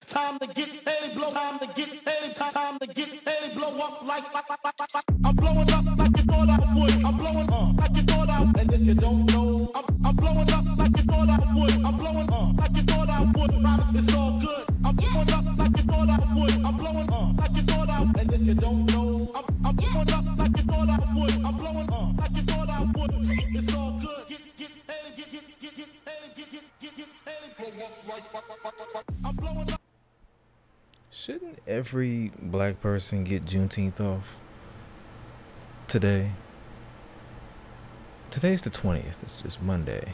Time to get paid, blow. Time to get paid. Time to get paid, blow up like. I'm blowing up like you thought I would. I'm blowing up like you thought I would. And if you don't know, I'm blowing up like you thought I would. I'm blowing up like you thought I would. Promise it's all good. I'm blowing up like you thought I would. I'm blowing up like you thought I would. And if you don't know, I'm blowing up like you thought I would. I'm blowing up like you thought I would. It's all good. Get paid, get paid, get paid. Blow up like. I'm blowing up. Shouldn't every black person get Juneteenth off today? Today's the 20th. It's Monday.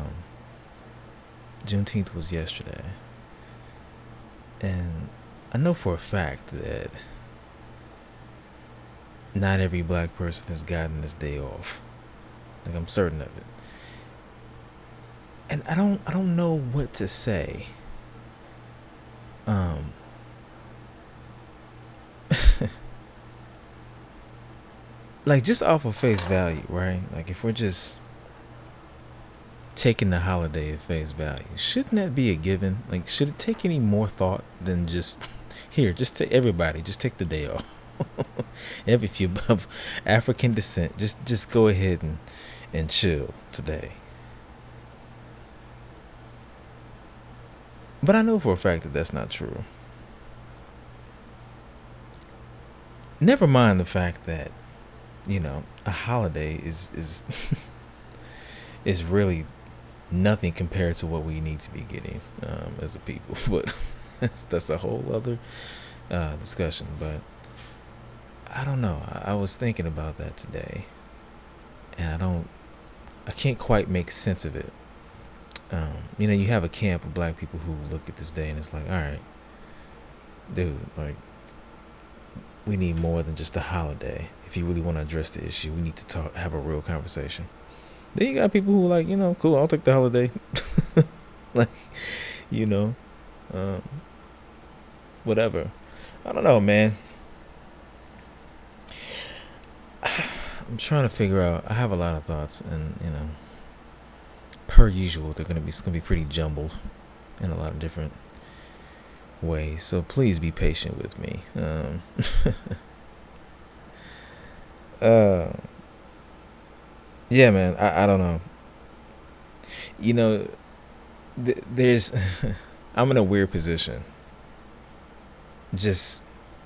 Juneteenth was yesterday. And I know for a fact that not every black person has gotten this day off. Like, I'm certain of it. And I don't know what to say. Like, just off of face value, right? Like, if we're just taking the holiday at face value, shouldn't that be a given? Like, should it take any more thought than just here? Just take everybody, just take the day off. If you're of African descent, just go ahead and chill today. But I know for a fact that that's not true. Never mind the fact that, you know, a holiday is is really nothing compared to what we need to be getting as a people. But that's a whole other discussion. But I don't know. I was thinking about that today, and I can't quite make sense of it. You know, you have a camp of black people who look at this day and it's like, all right, dude, like, we need more than just a holiday. If you really want to address the issue, we need to have a real conversation. Then you got people who are like, you know, cool, I'll take the holiday. Like, you know, whatever. I don't know, man. I'm trying to figure out. I have a lot of thoughts, and you know, per usual, it's gonna be pretty jumbled in a lot of different ways. So please be patient with me. Yeah, man. I don't know. You know, there's. I'm in a weird position. I'm just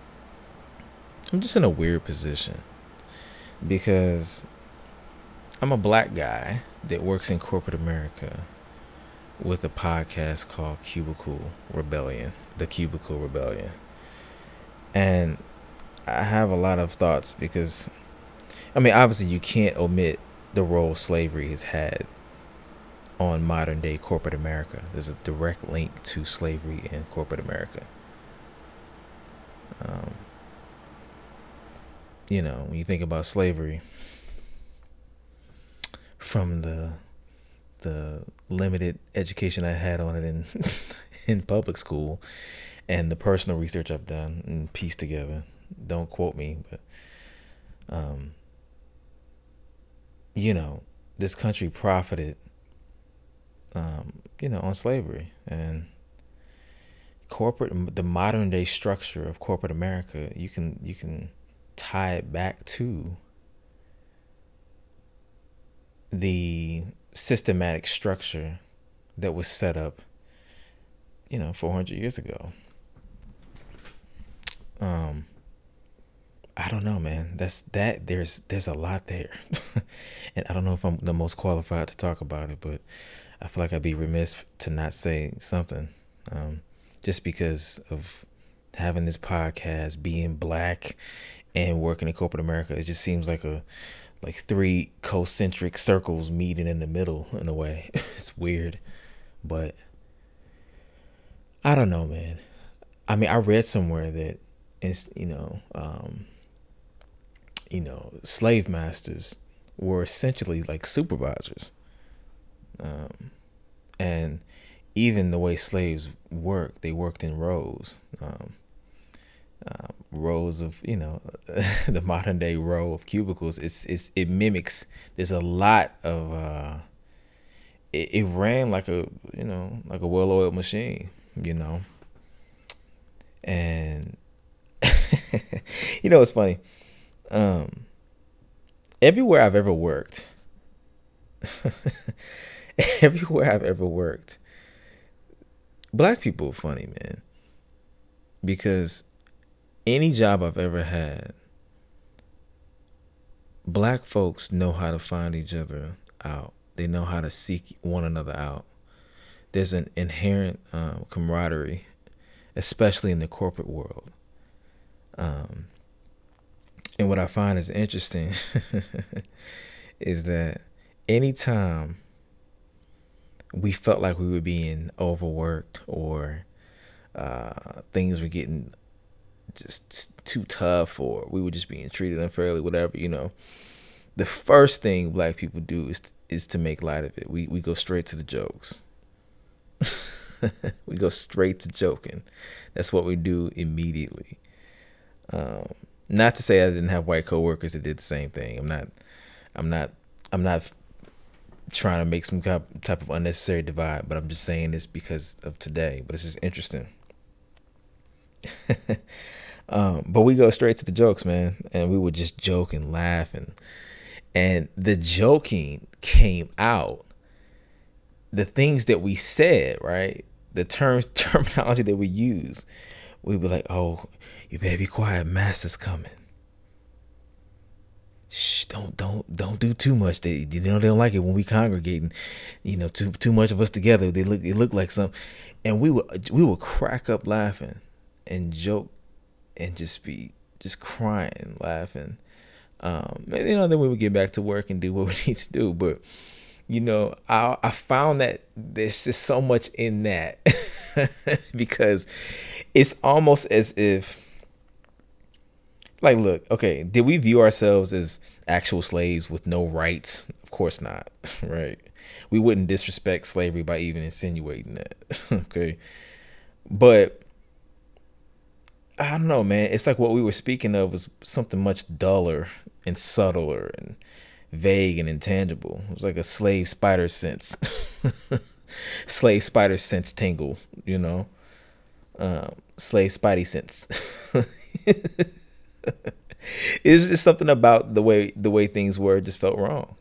in a weird position because I'm a black guy that works in corporate America with a podcast called Cubicle Rebellion, the Cubicle Rebellion. And I have a lot of thoughts because, I mean, obviously you can't omit the role slavery has had on modern day corporate America. There's a direct link to slavery in corporate America. You know, when you think about slavery, from the limited education I had on it in in public school, and the personal research I've done and pieced together. Don't quote me, but you know, this country profited, you know, on slavery, and the modern day structure of corporate America. You can tie it back to the systematic structure that was set up, you know, 400 years ago. I don't know, man. There's a lot there. And I don't know if I'm the most qualified to talk about it, but I feel like I'd be remiss to not say something. Just because of having this podcast, being black, and working in corporate America, it just seems like three concentric circles meeting in the middle in a way. It's weird, but I don't know, man. I mean, I read somewhere that it's, slave masters were essentially like supervisors. And even the way slaves worked, they worked in rows. Rows of, the modern day row of cubicles. It mimics. There's a lot of. It ran like a well-oiled machine. And it's funny. Everywhere I've ever worked, everywhere I've ever worked, black people are funny, man. Because any job I've ever had, black folks know how to find each other out. They know how to seek one another out. There's an inherent camaraderie, especially in the corporate world. And what I find is interesting is that anytime we felt like we were being overworked or things were getting just too tough, or we were just being treated unfairly, whatever, the first thing black people do is to make light of it. We go straight to the jokes. We go straight to joking. That's what we do immediately. Not to say I didn't have white coworkers that did the same thing. I'm not trying to make some type of unnecessary divide, but I'm just saying this because of today. But it's just interesting. But we go straight to the jokes, man, and we would just joke and laugh, and the joking came out. The things that we said, right? The terminology that we use, we'd be like, "Oh, you better be quiet, master's coming. Shh, don't do too much. They don't like it when we congregating. Too much of us together. They look like something." And we would crack up laughing and joke and just be crying, laughing. Then we would get back to work and do what we need to do. But I found that there's just so much in that because it's almost as if, like, look, okay, did we view ourselves as actual slaves with no rights? Of course not, right? We wouldn't disrespect slavery by even insinuating that, okay? But I don't know, man. It's like what we were speaking of was something much duller and subtler and vague and intangible. It was like a slave spider sense. Slave spider sense tingle, slave spidey sense. It was just something about the way things were just felt wrong,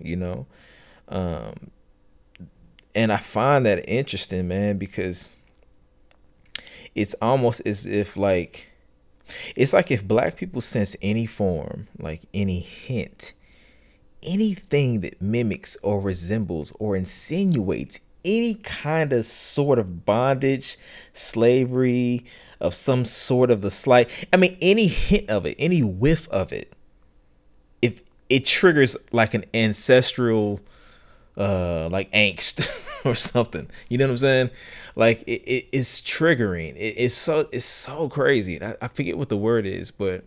and I find that interesting, man, because it's almost as if it's like if black people sense any form, like any hint, anything that mimics or resembles or insinuates any kind of sort of bondage, slavery, of some sort of the slight, any hint of it, any whiff of it, if it triggers like an ancestral like angst or something, you know what I'm saying? Like it's triggering. It's so crazy. I forget what the word is, but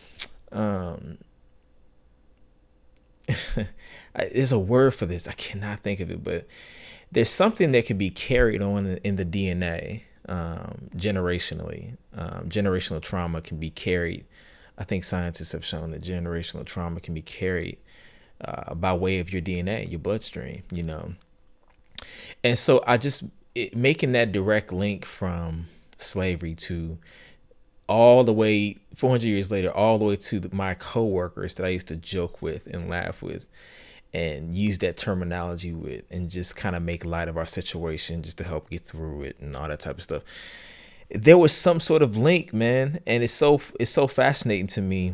there's a word for this. I cannot think of it, but there's something that can be carried on in the DNA generationally. Generational trauma can be carried. I think scientists have shown that generational trauma can be carried by way of your DNA, your bloodstream, And so making that direct link from slavery to all the way 400 years later, all the way to my coworkers that I used to joke with and laugh with and use that terminology with and just kind of make light of our situation just to help get through it and all that type of stuff. There was some sort of link, man, and it's so fascinating to me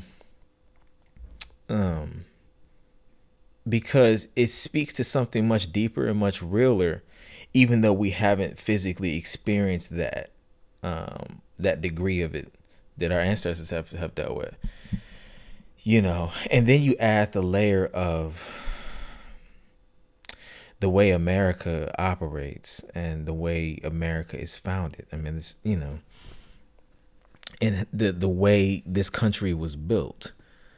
because it speaks to something much deeper and much realer, even though we haven't physically experienced that degree of it that our ancestors have dealt with, and then you add the layer of the way America operates and the way America is founded. It's, and the way this country was built,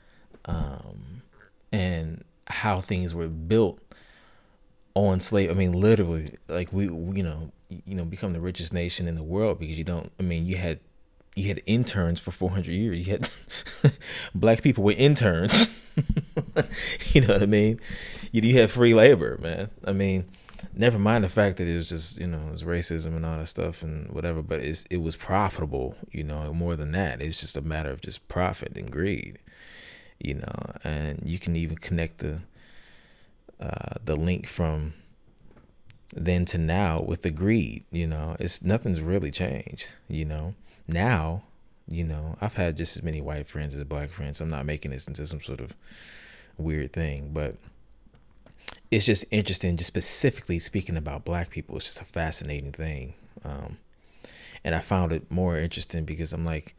and how things were built on slave. Literally, like we become the richest nation in the world because you had interns for 400 years. You had black people were interns. You know what I mean? You had free labor, man. Never mind the fact that it was just, it was racism and all that stuff and whatever, but it was profitable, more than that. It's just a matter of just profit and greed, and you can even connect the link from then to now with the greed. It's nothing's really changed. Now, I've had just as many white friends as black friends. I'm not making this into some sort of weird thing, but it's just interesting, just specifically speaking about black people. It's just a fascinating thing. And I found it more interesting because I'm like,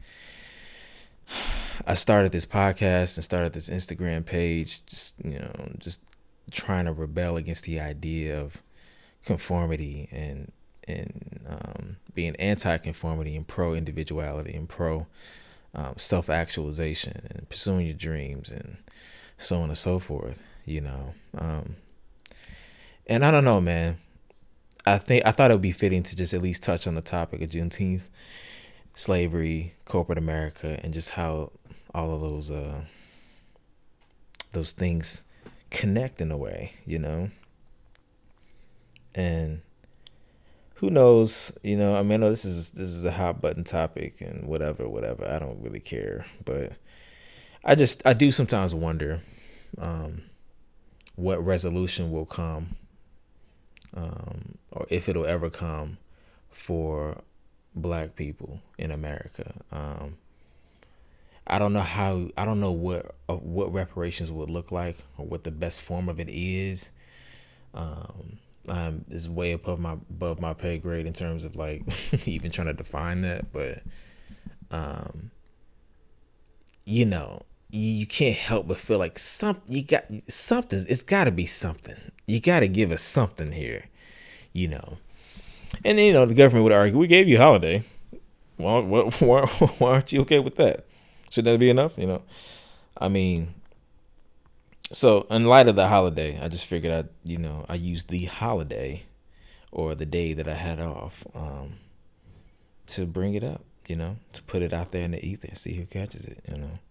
I started this podcast and started this Instagram page, just trying to rebel against the idea of conformity and being anti-conformity and pro-individuality and pro self-actualization and pursuing your dreams and so on and so forth. And I don't know, man. I thought it would be fitting to just at least touch on the topic of Juneteenth, slavery, corporate America, and just how all of those things connect in a way, And who knows, I mean, I know this is a hot button topic and whatever. I don't really care, but I do sometimes wonder what resolution will come, or if it'll ever come, for black people in America. I don't know what reparations would look like or what the best form of it is. Is way above my pay grade in terms of like even trying to define that, but you can't help but feel like it's got to be something. You got to give us something here, And then, the government would argue, we gave you a holiday. Well, why aren't you okay with that? Should that be enough? I mean, so in light of the holiday, I just figured I used the holiday or the day that I had off to bring it up, to put it out there in the ether and see who catches it,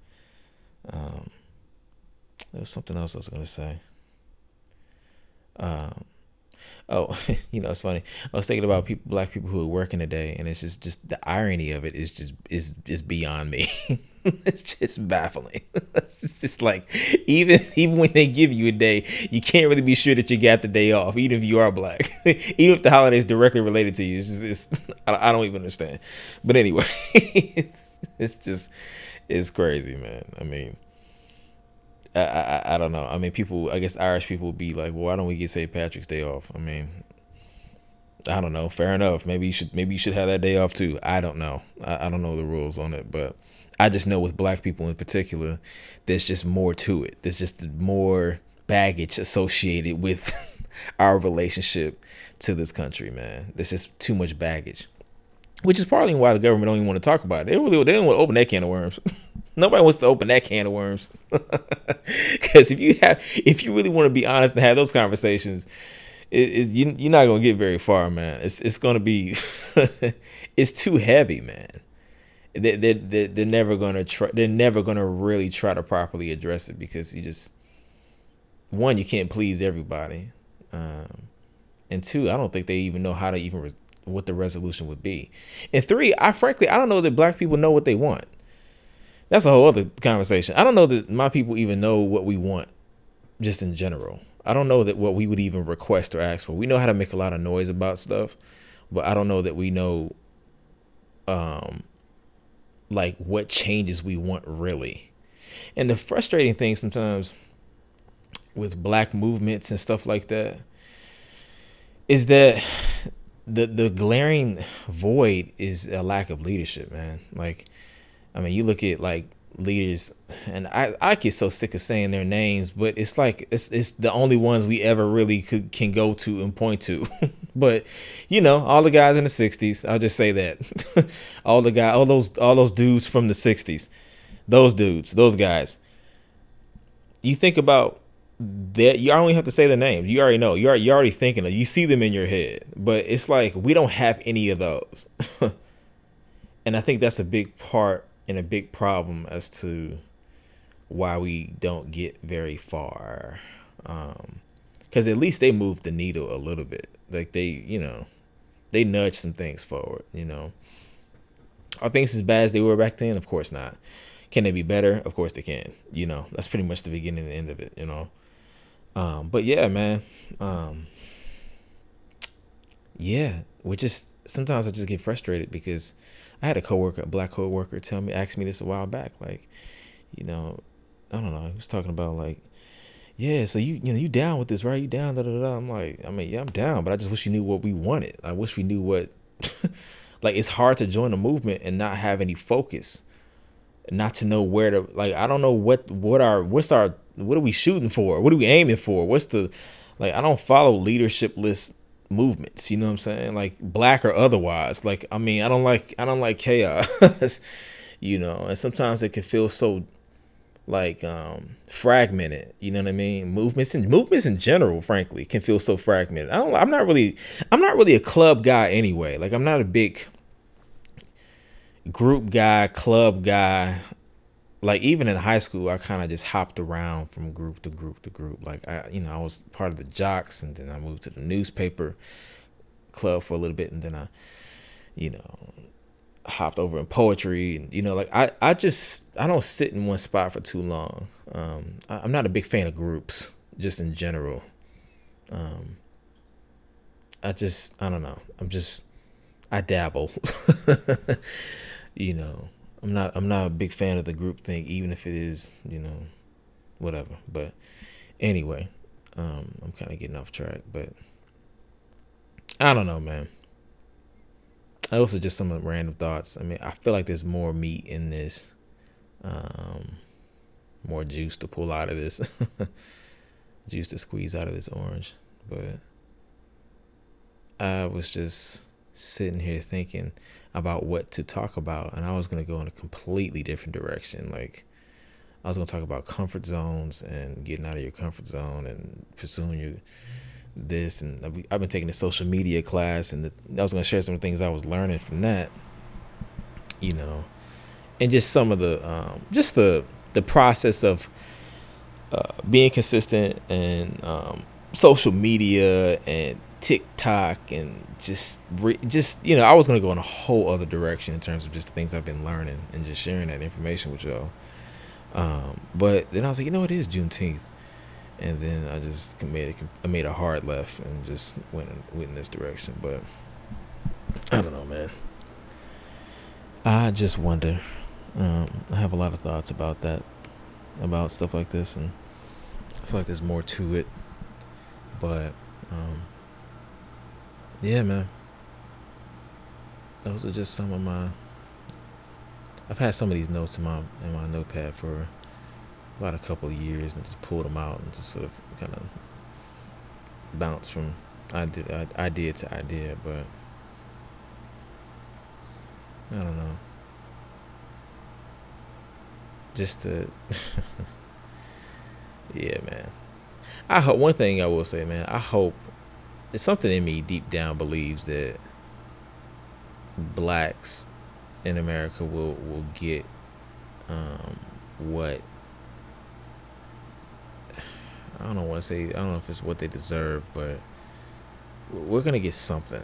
There was something else I was going to say. It's funny. I was thinking about black people who are working today, and it's just the irony of it is beyond me. It's just baffling. It's just like even when they give you a day, you can't really be sure that you got the day off, even if you are black. Even if the holiday is directly related to you, I don't even understand. But anyway, it's crazy, man. I mean, I don't know. I mean, I guess Irish people would be like, well, why don't we get St. Patrick's Day off? I mean, I don't know. Fair enough. Maybe you should have that day off too. I don't know. I don't know the rules on it, but I just know with black people in particular, there's just more to it. There's just more baggage associated with our relationship to this country, man. There's just too much baggage, which is partly why the government don't even want to talk about it. They don't want to open that can of worms. Nobody wants to open that can of worms. Because if you really want to be honest and have those conversations, you're not gonna get very far, man. It's gonna be it's too heavy, man. They're never gonna try. They're never gonna really try to properly address it because you can't please everybody, and two, I don't think they even know how to what the resolution would be, and three, I don't know that black people know what they want. That's a whole other conversation. I don't know that my people even know what we want, just in general. I don't know that what we would even request or ask for. We know how to make a lot of noise about stuff, but I don't know that we know, like what changes we want really. And the frustrating thing sometimes with black movements and stuff like that is that the glaring void is a lack of leadership, man. Like, I mean, you look at like leaders, and I get so sick of saying their names, but it's like it's the only ones we ever really can go to and point to. But all the guys in the 60s, I'll just say that. all those dudes from the 60s, those guys. You think about that, you only have to say the names. You already know. You're already thinking of. You see them in your head, but it's like we don't have any of those. And I think that's a big part and a big problem as to why we don't get very far. because at least they moved the needle a little bit. Like they nudged some things forward. Are things as bad as they were back then? Of course not. Can they be better? Of course they can. That's pretty much the beginning and the end of it. But yeah, man. Yeah, sometimes I just get frustrated because I had a black coworker, ask me this a while back. Like, I don't know. He was talking about like, yeah, so you down with this, right? You down, da da da. I'm like, yeah, I'm down, but I just wish you knew what we wanted. I wish we knew what, like, it's hard to join a movement and not have any focus, not to know where to, like, I don't know what are we shooting for? What are we aiming for? I don't follow leadership-less movements, you know what I'm saying? Like, black or otherwise. Like, I don't like chaos, and sometimes it can feel so like fragmented, you know what I mean? Movements in general, frankly, can feel so fragmented. I'm not really a club guy anyway. Like, I'm not a big group guy, club guy. Like, even in high school, I kind of just hopped around from group to group to group. Like, I was part of the Jocks, and then I moved to the newspaper club for a little bit, and then I hopped over in poetry, and like I don't sit in one spot for too long. I'm not a big fan of groups, just in general. I don't know. I dabble. I'm not a big fan of the group thing, even if it is, whatever. But anyway, I'm kind of getting off track, but I don't know, man. Also, just some random thoughts. I feel like there's more meat in this, more juice to pull out of this, juice to squeeze out of this orange. But I was just sitting here thinking about what to talk about, and I was going to go in a completely different direction. Like, I was going to talk about comfort zones and getting out of your comfort zone and pursuing this, and I've been taking a social media class, and I was going to share some of the things I was learning from that, and just some of the process of being consistent and social media and TikTok, and just I was going to go in a whole other direction in terms of just the things I've been learning and just sharing that information with y'all. But then I was like, it is Juneteenth. And then I just made a hard left and just went in this direction. But I don't know, man. I just wonder. I have a lot of thoughts about that, about stuff like this, and I feel like there's more to it. But yeah, man. Those are just some of my. I've had some of these notes in my notepad for about a couple of years, and just pulled them out and just sort of kind of bounce from idea to idea. But I don't know. Just yeah, man. I hope, one thing I will say, man, I hope, it's something in me deep down believes that blacks in America will get what, I don't know if it's what they deserve, but we're gonna get something.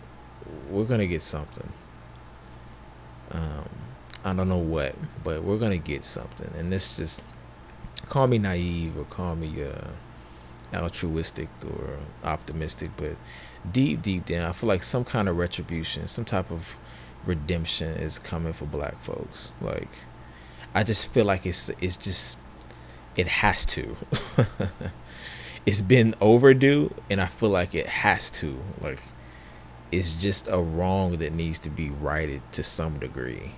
I don't know what, but we're gonna get something. And this, just call me naive or call me altruistic or optimistic, but deep down, I feel like some kind of retribution, some type of redemption is coming for black folks. Like, I just feel like it has to. It's been overdue, and I feel like it has to. Like, it's just a wrong that needs to be righted to some degree.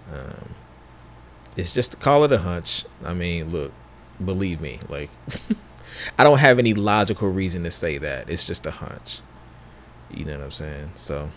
It's just, call it a hunch. I mean, look, believe me, like, I don't have any logical reason to say that. It's just a hunch. You know what I'm saying? So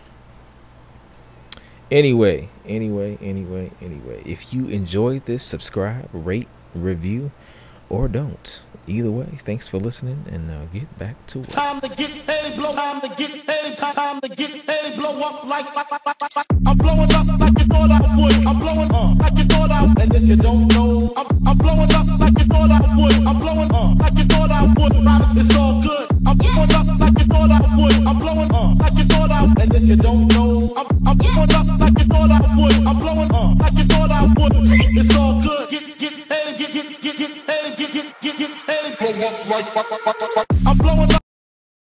anyway, if you enjoyed this, subscribe, rate, review, or don't. Either way, thanks for listening, and now get back to it. Time to get paid, blow. Time to get paid. Time to get paid, blow up like I'm blowing up like you thought I would. I'm blowing up like you thought I would. And if you don't know, I'm blowing up like you thought I would. I'm blowing up like you thought I would. It's all good. would. I'm blowing up like you thought I would. It's all good. Get paid, get paid, blow up like. I'm blowing up.